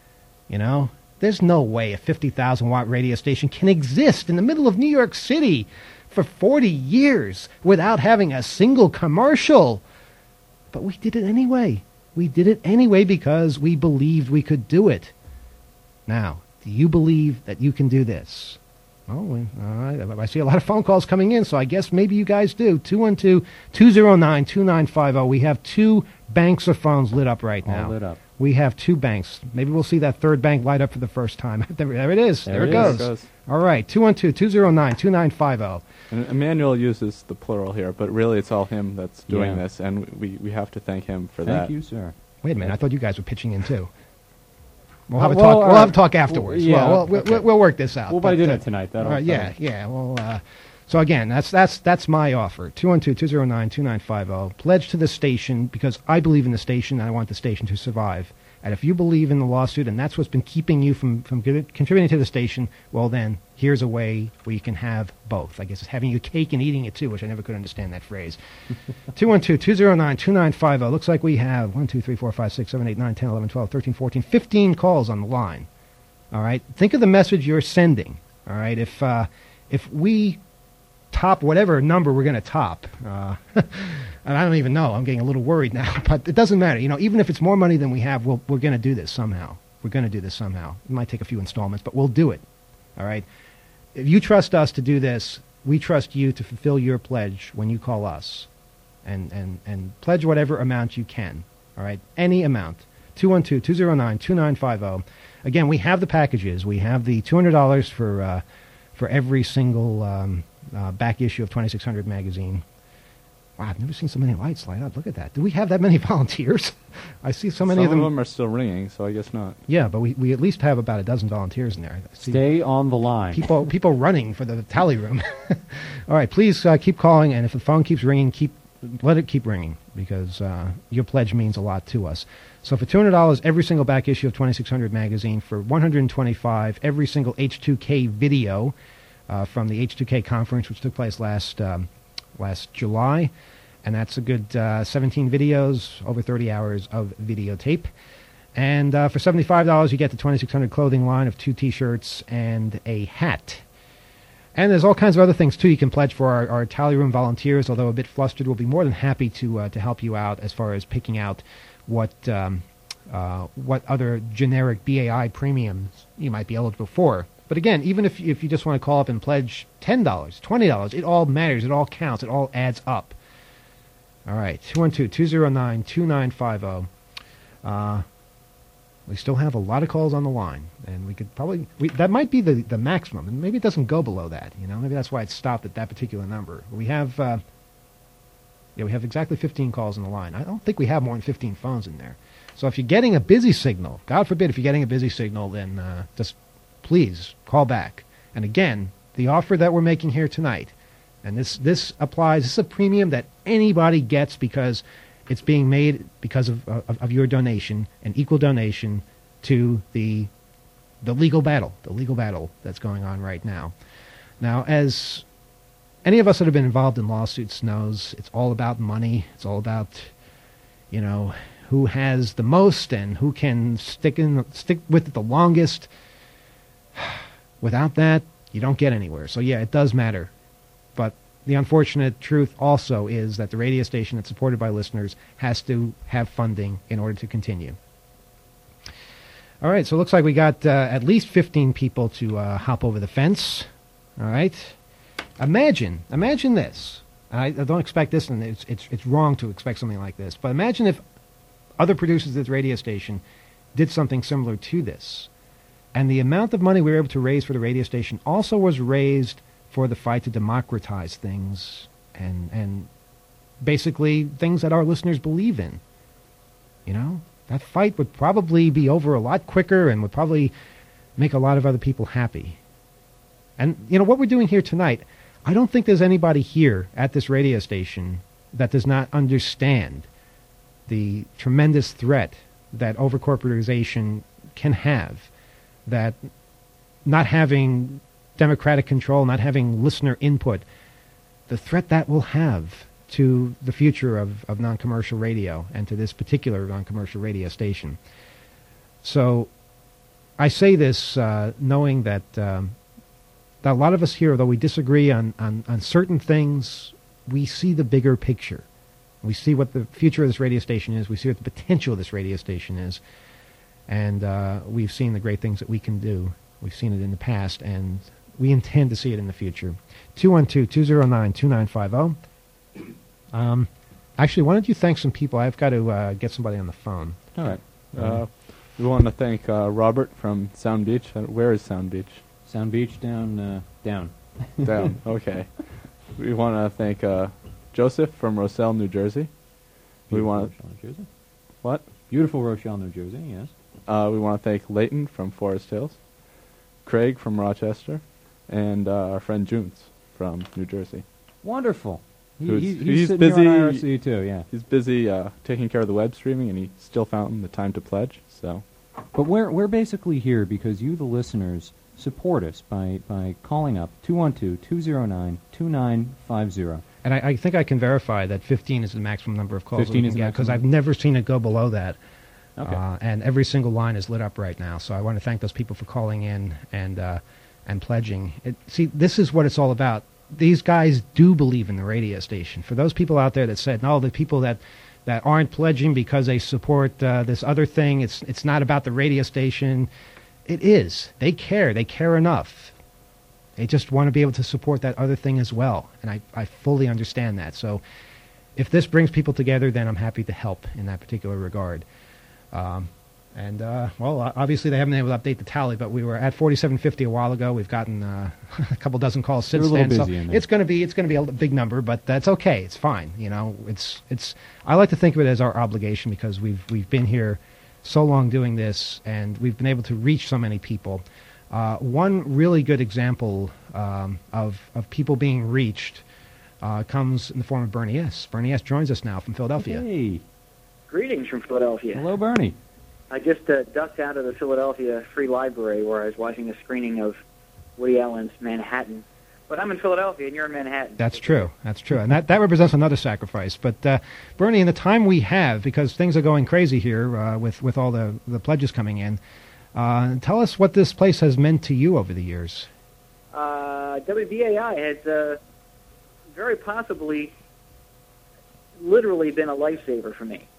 There's no way a 50,000 watt radio station can exist in the middle of New York City for 40 years without having a single commercial. But we did it anyway. We did it anyway because we believed we could do it. Now, do you believe that you can do this? Oh, I see a lot of phone calls coming in, so I guess maybe you guys do. 212-209-2950. We have 2 banks of phones lit up right now. All lit up. We have 2 banks. Maybe we'll see that third bank light up for the first time. There it is. There it goes. All right, 212-209-2950. And Emmanuel uses the plural here, but really it's all him that's doing this, and we have to thank him for that. Thank you, sir. Wait a minute. I thought you guys were pitching in too. We'll have a Well, talk. We'll have a talk afterwards. yeah, We'll work this out. We'll buy But, dinner tonight. That'll, yeah. Well, so again, that's my offer. 212-209-2950. Pledge to the station because I believe in the station and I want the station to survive. And if you believe in the lawsuit and that's what's been keeping you from contributing to the station, well then, here's a way where you can have both. I guess it's having your cake and eating it too, which I never could understand that phrase. 212-209-2950. Looks like we have 1, 2, 3, 4, 5, 6, 7, 8, 9, 10, 11, 12, 13, 14, 15 calls on the line. All right? Think of the message you're sending. All right? If we top whatever number we're going to top, and I don't even know. I'm getting a little worried now, but it doesn't matter. Even if it's more money than we have, we're going to do this somehow. We're going to do this somehow. It might take a few installments, but we'll do it. All right? If you trust us to do this, we trust you to fulfill your pledge when you call us. And pledge whatever amount you can. All right? Any amount. 212-209-2950. Again, we have the packages. We have the $200 for every single back issue of 2600 magazine. Wow, I've never seen so many lights light up. Look at that. Do we have that many volunteers? I see so many of them. Some of them are still ringing, so I guess not. Yeah, but we at least have about a dozen volunteers in there. Stay on the line. People running for the tally room. All right, please keep calling, and if the phone keeps ringing, let it keep ringing, because your pledge means a lot to us. So for $200, every single back issue of 2600 magazine. For $125, every single H2K video from the H2K conference, which took place last July, and that's a good 17 videos, over 30 hours of videotape. And for $75, you get the 2600 clothing line of 2 T-shirts and a hat. And there's all kinds of other things, too, you can pledge for. Our tally room volunteers, although a bit flustered, will be more than happy to help you out as far as picking out what other generic BAI premiums you might be eligible for. But again, even if you just want to call up and pledge $10, $20, it all matters. It all counts. It all adds up. All right, 212-209-2950. We still have a lot of calls on the line, and we could probably that might be the maximum, and maybe it doesn't go below that. Maybe that's why it stopped at that particular number. We have we have exactly 15 calls on the line. I don't think we have more than 15 phones in there. So if you're getting a busy signal, God forbid, if you're getting a busy signal, then just please call back. And again, the offer that we're making here tonight, and this applies. This is a premium that anybody gets because it's being made because of your donation, an equal donation to the legal battle that's going on right now. Now, as any of us that have been involved in lawsuits knows, it's all about money. It's all about, who has the most and who can stick with it the longest. Without that, you don't get anywhere. So yeah, it does matter. But the unfortunate truth also is that the radio station that's supported by listeners has to have funding in order to continue. All right, so it looks like we got at least 15 people to hop over the fence. All right. Imagine this. I don't expect this, and it's wrong to expect something like this. But imagine if other producers at the radio station did something similar to this. And the amount of money we were able to raise for the radio station also was raised for the fight to democratize things and basically things that our listeners believe in. That fight would probably be over a lot quicker and would probably make a lot of other people happy. And, what we're doing here tonight, I don't think there's anybody here at this radio station that does not understand the tremendous threat that overcorporatization can have, that not having democratic control, not having listener input, the threat that will have to the future of non-commercial radio and to this particular non-commercial radio station. So I say this knowing that a lot of us here, though we disagree on certain things, we see the bigger picture. We see what the future of this radio station is. We see what the potential of this radio station is. And we've seen the great things that we can do. We've seen it in the past, and we intend to see it in the future. 212-209-2950. Actually, why don't you thank some people? I've got to get somebody on the phone. All right. We want to thank Robert from Sound Beach. Where is Sound Beach? Sound Beach down. Down, okay. We want to thank Joseph from Roselle, New Jersey. We want New Jersey? What? Beautiful Rochelle, New Jersey, yes. We want to thank Leighton from Forest Hills, Craig from Rochester, and our friend Junes from New Jersey. Wonderful. He's sitting busy. here on IRC too, yeah. He's busy taking care of the web streaming, and he still found the time to pledge. So, but we're basically here because you, the listeners, support us by calling up 212-209-2950. And I think I can verify that 15 is the maximum number of calls 15 we is can the get, because maximum? I've never seen it go below that. Okay. And every single line is lit up right now. So I want to thank those people for calling in and pledging. See, this is what it's all about. These guys do believe in the radio station. For those people out there that said, no, the people that aren't pledging because they support this other thing, it's not about the radio station. It is. They care. They care enough. They just want to be able to support that other thing as well. And I fully understand that. So if this brings people together, then I'm happy to help in that particular regard. Well, obviously they haven't been able to update the tally, but we were at 4750 a while ago. We've gotten a couple dozen calls since You're a little then. busy So in there. it's going to be a big number, but that's okay. It's fine. You know, it's. I like to think of it as our obligation because we've been here so long doing this, and we've been able to reach so many people. One really good example of people being reached comes in the form of Bernie S. Bernie S. joins us now from Philadelphia. Hey. Greetings from Philadelphia. Hello, Bernie. I just ducked out of the Philadelphia Free Library where I was watching a screening of Woody Allen's Manhattan. But I'm in Philadelphia and you're in Manhattan. That's true. That's true. And that represents another sacrifice. But, Bernie, in the time we have, because things are going crazy here with all the pledges coming in, tell us what this place has meant to you over the years. WBAI has very possibly literally been a lifesaver for me.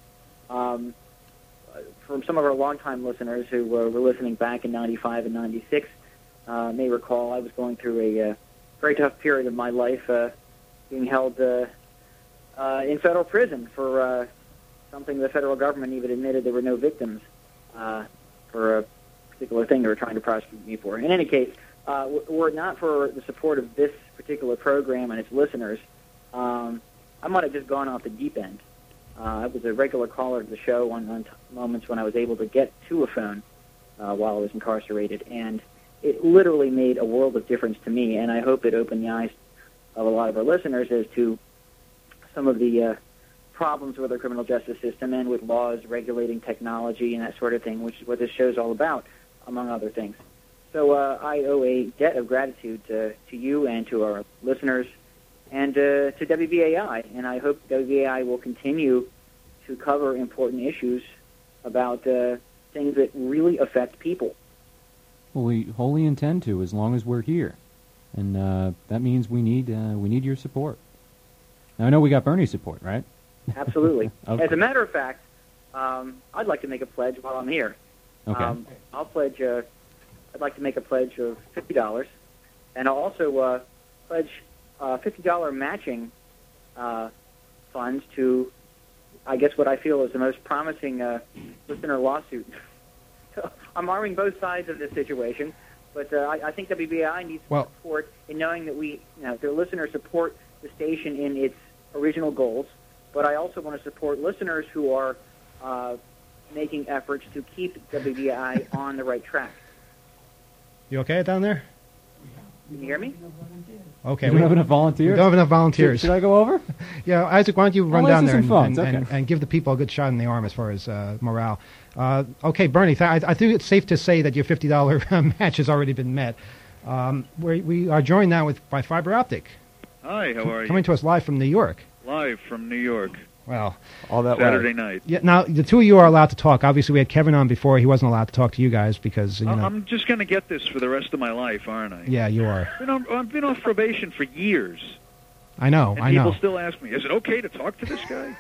From some of our longtime listeners who were listening back in 95 and 96 may recall I was going through a very tough period of my life being held in federal prison for something the federal government even admitted there were no victims for a particular thing they were trying to prosecute me for. In any case, were it not for the support of this particular program and its listeners, I might have just gone off the deep end. I was a regular caller to the show on moments when I was able to get to a phone while I was incarcerated, and it literally made a world of difference to me, and I hope it opened the eyes of a lot of our listeners as to some of the problems with our criminal justice system and with laws regulating technology and that sort of thing, which is what this show is all about, among other things. So I owe a debt of gratitude to you and to our listeners and to WBAI, and I hope WBAI will continue to cover important issues about things that really affect people. Well, we wholly intend to, as long as we're here, and that means we need your support. Now, I know we got Bernie's support, right? Absolutely. Okay. As a matter of fact, I'd like to make a pledge while I'm here. Okay. I'll pledge. I'd like to make a pledge of $50, and I'll also pledge $50 matching funds to, I guess, what I feel is the most promising listener lawsuit. So I'm arming both sides of this situation, but I think WBAI needs support in knowing that their listeners support the station in its original goals, but I also want to support listeners who are making efforts to keep WBAI on the right track. You okay down there? Can you hear me? Okay. We don't have enough volunteers? We don't have enough volunteers. Should I go over? Yeah, Isaac, why don't you run I'll down listen there some phones, and give the people a good shot in the arm as far as morale. Okay, Bernie, I think it's safe to say that your $50 match has already been met. We are joined now by Fiber Optic. Hi, how are you? Coming to us live from New York. Live from New York. Well, all that Saturday night. Yeah. Now the two of you are allowed to talk. Obviously, we had Kevin on before. He wasn't allowed to talk to you guys because I'm just going to get this for the rest of my life, aren't I? Yeah, you are. I've been off probation for years. I know. And people still ask me, "Is it okay to talk to this guy?"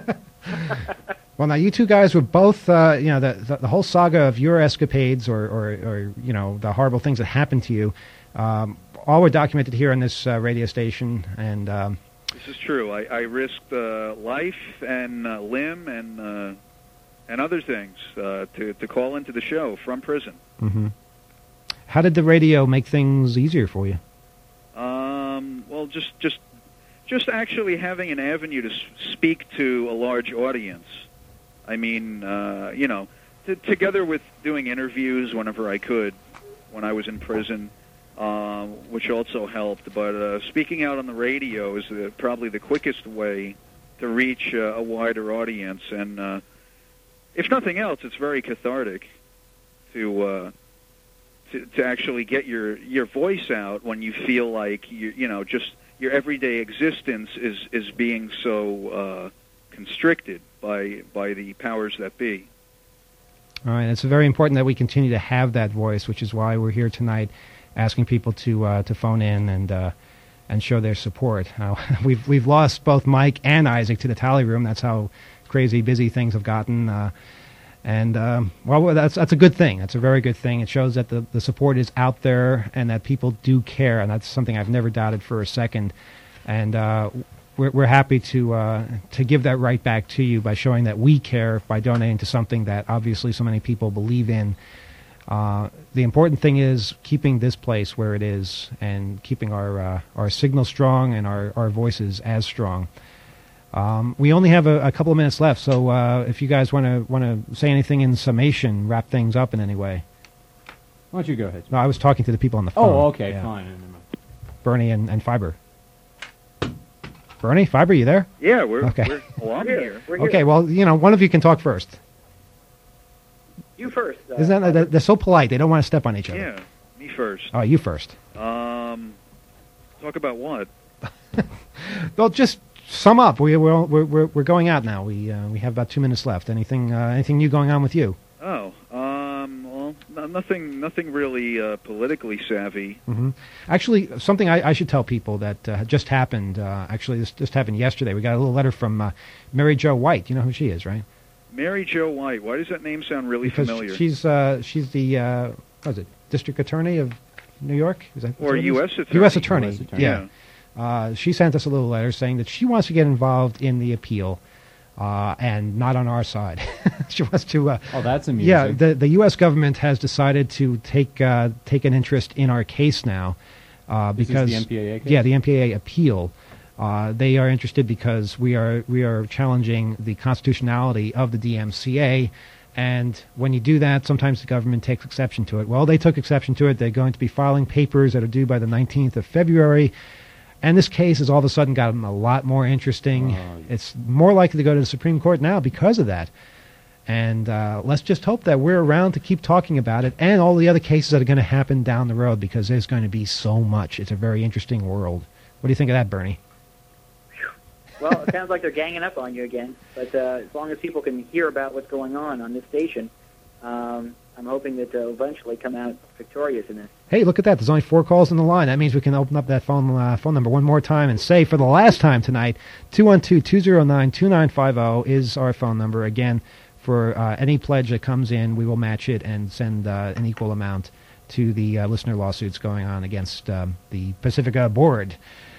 Well, now you two guys were both, the whole saga of your escapades or the horrible things that happened to you, all were documented here on this radio station, and. This is true. I risked life and limb and other things to call into the show from prison. Mm-hmm. How did the radio make things easier for you? Well, just actually having an avenue to speak to a large audience I mean, together with doing interviews whenever I could when I was in prison, which also helped. But speaking out on the radio is probably the quickest way to reach a wider audience. And if nothing else, it's very cathartic to actually get your voice out when you feel like just your everyday existence is being so constricted by the powers that be. All right, it's very important that we continue to have that voice, which is why we're here tonight, asking people to phone in and show their support. We've lost both Mike and Isaac to the tally room. That's how crazy busy things have gotten. Well, that's a good thing. That's a very good thing. It shows that the support is out there and that people do care, and that's something I've never doubted for a second. And we're happy to give that right back to you by showing that we care by donating to something that obviously so many people believe in. The important thing is keeping this place where it is and keeping our signal strong and our voices as strong. We only have a couple of minutes left, so if you guys want to say anything in summation, wrap things up in any way. Why don't you go ahead? No, I was talking to the people on the phone. Oh, okay, Yeah. fine. Never mind. Bernie and Fiber. Bernie, Fiber, you there? Yeah, I'm here. Okay, well, one of you can talk first. You first. Isn't that, they're so polite, they don't want to step on each other. Yeah, me first. Oh, you first. Talk about what? Well, just sum up. We're going out now. We have about 2 minutes left. Anything new going on with you? Oh, well, nothing really politically savvy. Mm-hmm. Actually, something I should tell people that just happened. Actually, this just happened yesterday. We got a little letter from Mary Jo White. You know who she is, right? Mary Jo White. Why does that name sound really Because familiar? she's the what is it, District Attorney of New York? Is that Or U.S. Attorney. U.S. Attorney. US Attorney. Yeah. She sent us a little letter saying that she wants to get involved in the appeal, and not on our side. She wants to. Oh, that's amusing. Yeah, the U.S. government has decided to take an interest in our case now, because This is the MPAA case? Yeah, the MPAA appeal. They are interested because we are challenging the constitutionality of the DMCA, and when you do that, sometimes the government takes exception to it. Well, they took exception to it. They're going to be filing papers that are due by the 19th of February, and this case has all of a sudden gotten a lot more interesting. It's more likely to go to the Supreme Court now because of that. And let's just hope that we're around to keep talking about it and all the other cases that are going to happen down the road, because there's going to be so much. It's a very interesting world. What do you think of that, Bernie? Well, it sounds like they're ganging up on you again. But as long as people can hear about what's going on this station, I'm hoping that they'll eventually come out victorious in this. Hey, look at that. There's only 4 calls on the line. That means we can open up that phone number one more time and say for the last time tonight, 212-209-2950 is our phone number. Again, for any pledge that comes in, we will match it and send an equal amount to the listener lawsuits going on against the Pacifica board.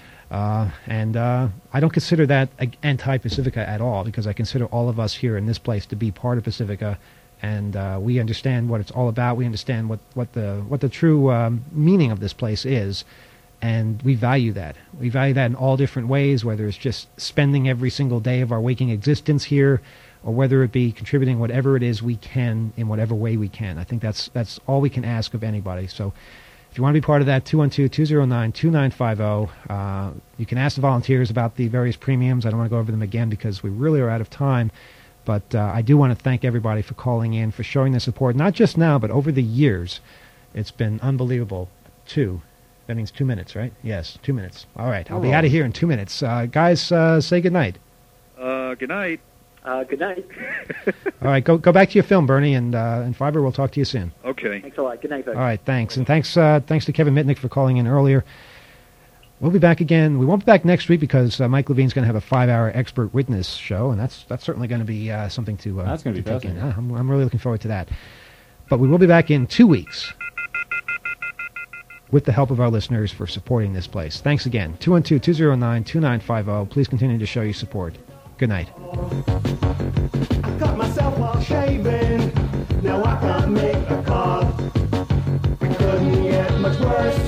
And I don't consider that anti-Pacifica at all, because I consider all of us here in this place to be part of Pacifica, and we understand what it's all about. We understand what the true meaning of this place is, and we value that. We value that in all different ways, whether it's just spending every single day of our waking existence here, or whether it be contributing whatever it is we can in whatever way we can. I think that's all we can ask of anybody. So if you want to be part of that, 212-209-2950. You can ask the volunteers about the various premiums. I don't want to go over them again because we really are out of time. But I do want to thank everybody for calling in, for showing their support, not just now, but over the years. It's been unbelievable. That means 2 minutes, right? Yes, 2 minutes. All right, I'll be out of here in 2 minutes. Guys, say good night. Good night. Good night. All right, go back to your film, Bernie, and Fiber, we'll talk to you soon. Okay. Thanks a lot. Good night, folks. All right, thanks. And thanks to Kevin Mitnick for calling in earlier. We'll be back again. We won't be back next week because Mike Levine's going to have a 5-hour expert witness show, and that's certainly going to be something to that's going to be take in. fascinating. I'm really looking forward to that. But we will be back in 2 weeks with the help of our listeners for supporting this place. Thanks again. 212-209-2950. Please continue to show your support. Good night. I cut myself while shaving. Now I can't make a call. It couldn't get much worse.